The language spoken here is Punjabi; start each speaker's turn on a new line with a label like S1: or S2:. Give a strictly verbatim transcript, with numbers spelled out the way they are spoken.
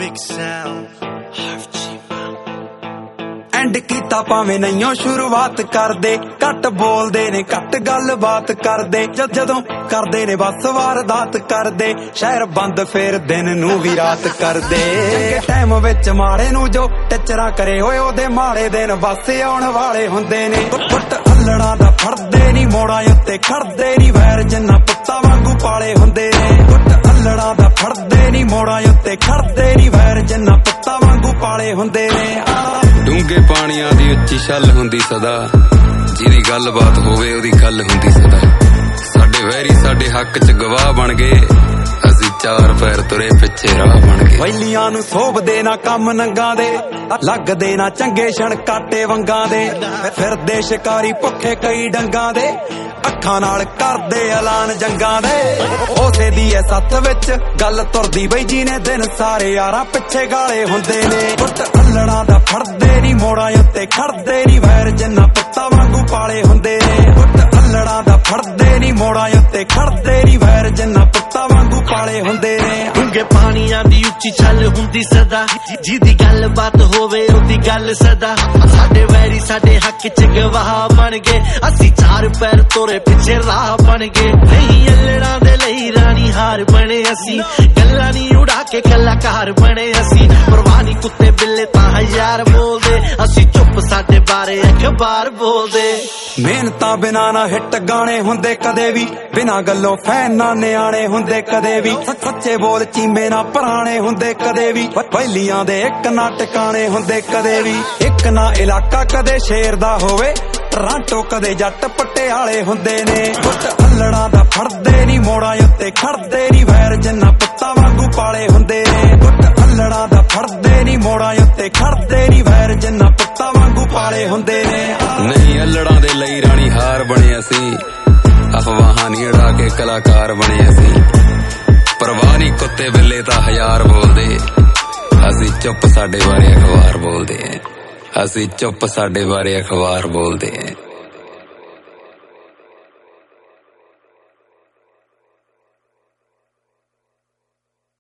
S1: Big sound.
S2: ਐਂਡ ਕੀਤਾ ਭਾਵੇਂ ਨਹੀਂਓ ਸ਼ੁਰੂਆਤ ਕਰਦੇ, ਘੱਟ ਬੋਲਦੇ ਨੇ ਘੱਟ ਗੱਲਬਾਤ ਕਰਦੇ, ਜਦ ਜਦੋਂ ਕਰਦੇ ਨੇ ਬਸ ਵਾਰਦਾਤ ਕਰਦੇ, ਸ਼ਹਿਰ ਬੰਦ ਫੇਰ ਦਿਨ ਨੂੰ ਵੀ ਰਾਤ ਕਰਦੇ। ਚੰਗੇ ਟਾਈਮ ਵਿੱਚ ਮਾੜੇ ਨੂੰ ਜੋ ਟੱਚਰਾ ਕਰੇ ਹੋਏ ਉਹਦੇ ਮਾੜੇ ਦਿਨ ਬਸ ਆਉਣ ਵਾਲੇ ਹੁੰਦੇ ਨੇ। ਫੁੱਟ ਅੱਲੜਾਂ ਦਾ ਫੜਦੇ ਨੀ ਮੋੜਾਂ ਉੱਤੇ ਖੜਦੇ ਨੀ ਵੈਰ ਜਿੰਨਾ ਪੁੱਤਾਂ ਵਾਂਗੂ ਪਾਲੇ ਹੁੰਦੇ ਨੇ। ਫੁੱਟ ਅੱਲੜਾਂ ਦਾ ਫੜਦੇ ਨੀ ਮੋੜਾਂ ਉੱਤੇ ਖੜਦੇ ਨੀ ਵੈਰ ਜਿੰਨਾ ਪੁੱਤਾਂ ਵਾਂਗੂ ਪਾਲੇ ਹੁੰਦੇ ਨੇ।
S3: ਡੂੰਘੇ ਪਾਣੀਆਂ ਦੀ ਉੱਚੀ ਛੱਲ ਹੁੰਦੀ ਸਦਾ, ਜਿਹਦੀ ਗੱਲਬਾਤ ਹੋਵੇ ਉਹਦੀ ਗੱਲ ਹੁੰਦੀ ਸਦਾ। ਸਾਡੇ ਵੈਰੀ ਸਾਡੇ ਹੱਕ ਚ ਗਵਾਹ ਬਣ ਗਏ, ਅਸੀਂ ਚਾਰ ਪੈਰ ਤੁਰੇ ਪਿੱਛੇ ਰਾਹ ਬਣ ਗਏ।
S2: ਵੈਲੀਆਂ ਨੂੰ ਸੋਭਦੇ ਨਾ ਕੰਮ ਨੰਗਾਂ ਦੇ, ਲੱਗਦੇ ਨਾ ਚੰਗੇ ਛਣ ਕਾਟੇ ਵੰਗਾਂ ਦੇ, ਫਿਰਦੇ ਸ਼ਿਕਾਰੀ ਭੁੱਖੇ ਕਈ ਡੰਗਾਂ ਦੇ, ਅੱਖਾਂ ਨਾਲ ਕਰਦੇ ਐਲਾਨ ਜੰਗਾਂ ਦੇ। ਉਸੇ ਦੀ ਐ ਸੱਥ ਵਿੱਚ ਗੱਲ ਤੁਰਦੀ ਬਈ ਜਿਹਨੇ ਦਿਨ ਸਾਰੇ ਯਾਰਾਂ ਪਿੱਛੇ ਗਾਲੇ ਹੁੰਦੇ ਨੇ। ਫੁੱਟ ਅੱਲੜਾਂ ਦਾ ਫੜਦੇ ਨੀ ਮੋੜਾਂ ਉੱਤੇ ਖੜਦੇ ਨੀ ਵੈਰ ਜਿੰਨਾ ਪੁੱਤਾਂ ਵਾਂਗੂ ਪਾਲੇ ਹੁੰਦੇ ਨੇ। ਫੁੱਟ ਅੱਲੜਾਂ ਦਾ ਫੜਦੇ ਨੀ ਮੋੜਾਂ ਉੱਤੇ ਖੜਦੇ ਨੀ ਵੈਰ ਜਿੰਨਾ ਪੁੱਤਾਂ ਵਾਂਗੂ ਪਾਲੇ ਹੁੰਦੇ ਨੇ।
S1: ਡੂੰਘੇ ਪਾਣੀਆਂ ਦੀ ਉੱਚੀ ਛੱਲ ਹੁੰਦੀ ਸਦਾ, ਜਿਹਦੀ ਗੱਲਬਾਤ ਹੋਵੇ ਉਹਦੀ ਗੱਲ ਸਦਾ। ਸਾਡੇ ਵੈਰੀ ਸਾਡੇ ਹੱਕ ਚ ਗਵਾਹ ਬਣ ਗਏ, ਅਸੀਂ ਚਾਰ ਪੈਰ ਤੋਰੇ ਪਿੱਛੇ ਰਾਹ ਬਣ ਗਏ। ਨਹੀਂ ਅੱਲੜਾਂ ਦੇ ਲਈ ਰਾਣੀ ਹਾਰ ਬਣੇ ਅਸੀਂ, ਗੱਲਾਂ ਨੀ ਉਡਾ ਕੇ ਕਲਾਕਾਰ ਬਣੇ ਅਸੀਂ। ਪਰਵਾਹ ਨੀ ਕੁੱਤੇ ਬਿੱਲੇ ਤਾਂ ਹਜ਼ਾਰ ਬੋਲਦੇ, ਅਸੀਂ ਚੁੱਪ ਸਾਡੇ ਬਾਰੇ ਅਖਬਾਰ ਬੋਲਦੇ।
S2: ਮਿਹਨਤਾਂ ਬਿਨਾ ਨਾ ਹਿੱਟ ਗਾਣੇ ਹੁੰਦੇ ਕਦੇ ਵੀ, ਬਿਨਾ ਗੱਲੋਂ ਫੈਨ ਨਾ ਨਿਆਣੇ ਹੁੰਦੇ ਕਦੇ ਵੀ। ਸੱਚੇ ਬੋਲ ਚੀਮੇ ਨਾ ਪੁਰਾਣੇ ਹੁੰਦੇ ਕਦੇ ਵੀ, ਪਹਿਲੀਆਂ ਦੇ ਇੱਕ ਨਾ ਟਿਕਾਣੇ ਹੁੰਦੇ ਕਦੇ ਵੀ। ਇੱਕ ਨਾ ਇਲਾਕਾ ਕਦੇ ਸ਼ੇਰ ਦਾ ਹੋਵੇ, ਟਰਾਂਟੋ ਕਦੇ ਜੱਟ ਪਟਿਆਲੇ ਹੁੰਦੇ ਨੇ। ਫੁੱਟ ਅੱਲੜਾਂ ਦਾ ਫੜਦੇ ਨੀ ਮੋੜਾਂ ਉੱਤੇ ਖੜਦੇ ਨੀ ਵੈਰ ਜਿੰਨਾ ਪੁੱਤਾਂ ਵਾਂਗੂ ਪਾਲੇ ਹੁੰਦੇ ਨੇ। ਫੁੱਟ ਅੱਲੜਾਂ ਦਾ ਫੜਦੇ ਨੀ ਮੋੜਾਂ ਉੱਤੇ ਖੜਦੇ ਨੀ ਵੈਰ ਜਿੰਨਾ ਪੁੱਤਾਂ ਵਾਂਗੂ ਪਾਲੇ ਹੁੰਦੇ ਨੇ।
S3: ਨਹੀਂ ਅੱਲੜਾਂ ਦੇ ਲਈ ਰਾਣੀ ਹਾਰ ਬਣੇ ਅਸੀਂ, ਅਫਵਾਹਾਂ ਨੀ ਉਡਾ ਕੇ ਕਲਾਕਾਰ ਬਣੇ ਅਸੀਂ। ਪਰਵਾਹ ਨੀ ਕੁੱਤੇ ਬਿੱਲੇ ਤਾਂ ਹਜ਼ਾਰ ਬੋਲਦੇ, ਅਸੀਂ ਚੁੱਪ ਸਾਡੇ ਬਾਰੇ ਅਖਬਾਰ ਬੋਲਦੇ। ਅਸੀਂ ਚੁੱਪ ਸਾਡੇ ਬਾਰੇ ਅਖਬਾਰ ਬੋਲਦੇ।